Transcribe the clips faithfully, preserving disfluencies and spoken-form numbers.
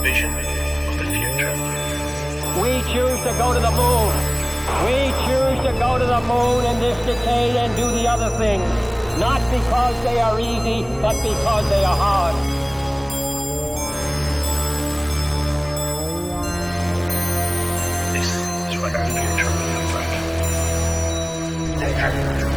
vision of the future. We choose to go to the moon. We choose to go to the moon in this decade and do the other things. Not because they are easy, but because they are hard. This is what our future will look like. Take care.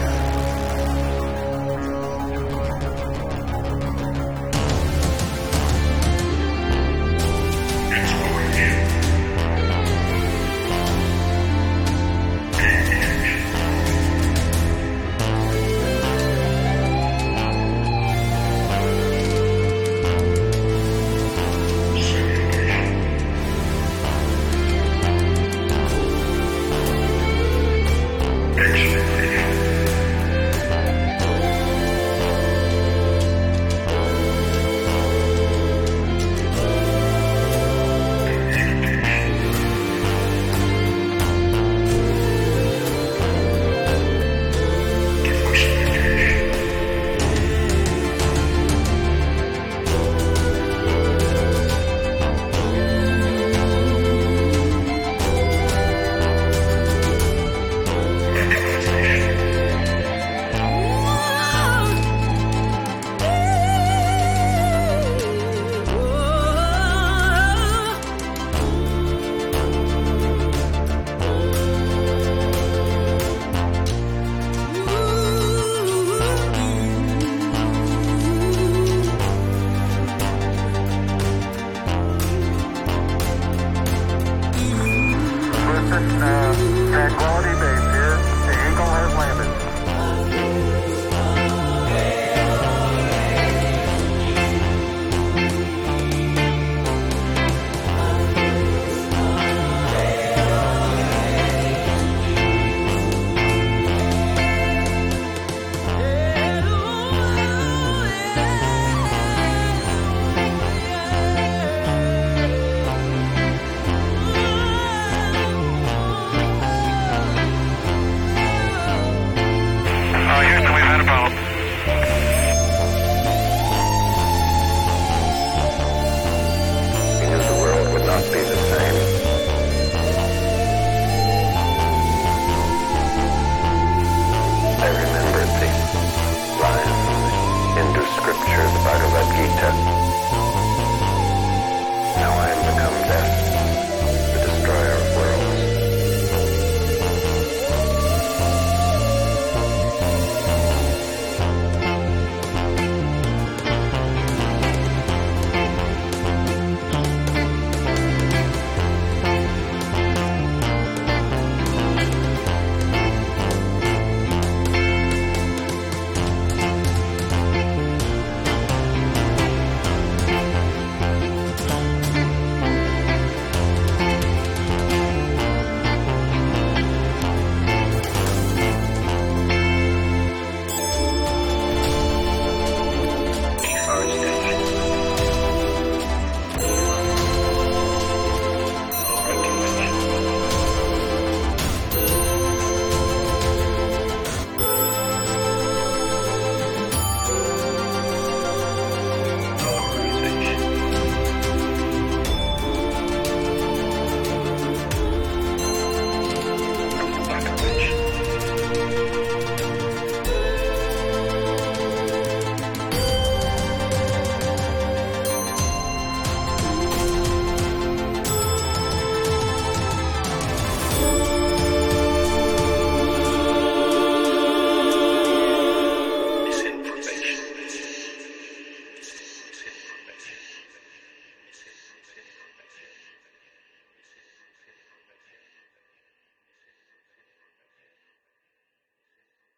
you.